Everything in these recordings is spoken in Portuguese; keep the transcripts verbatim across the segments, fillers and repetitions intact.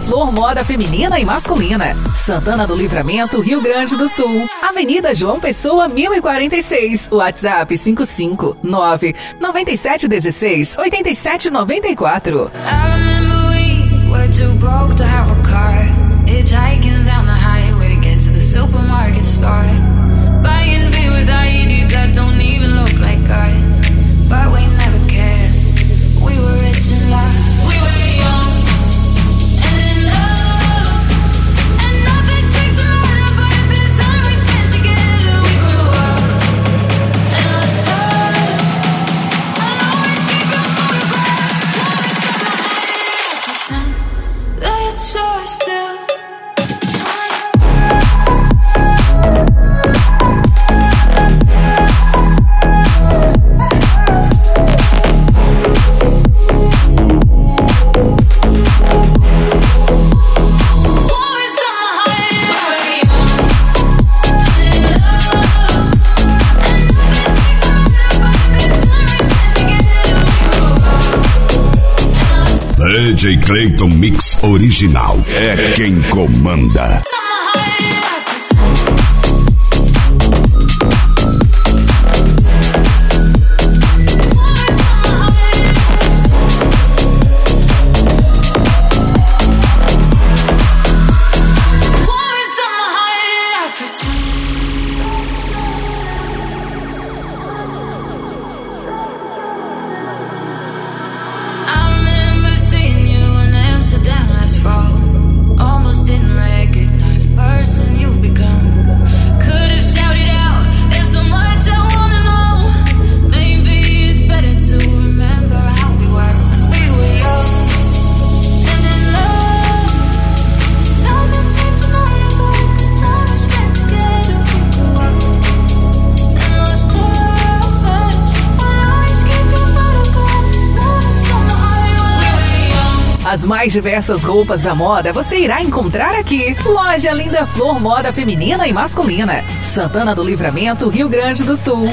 Flor Moda Feminina e Masculina. Santana do Livramento, Rio Grande do Sul. Avenida João Pessoa, mil e quarenta e seis. WhatsApp cinco cinco nove nove sete um seis oito sete nove quatro. We're too broke to have a car. Hitchhiking down the highway to get to the supermarket store. Buying beer with I Ds that don't even look like us. But we never cared. We were rich in love. We were young and in love. And nothing seemed to matter but the time we spent together. We grew up and lost touch. I'll always keep your photograph. Let's show still. D J Clayton Mix Original é quem comanda. As mais diversas roupas da moda você irá encontrar aqui. Loja Linda Flor Moda Feminina e Masculina. Santana do Livramento, Rio Grande do Sul.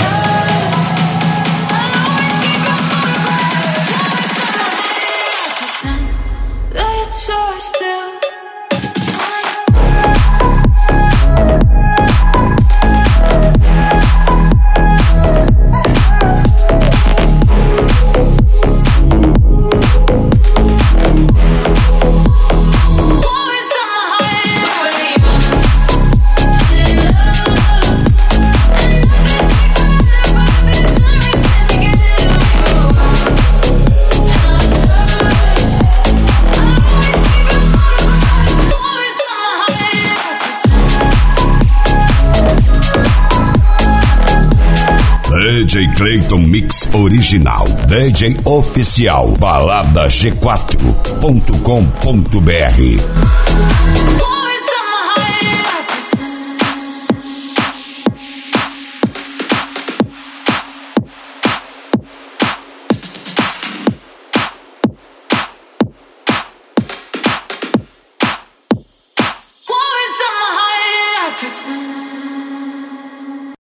D J Clayton Mix Original, D J Oficial, balada g quatro ponto com ponto b r. Pretend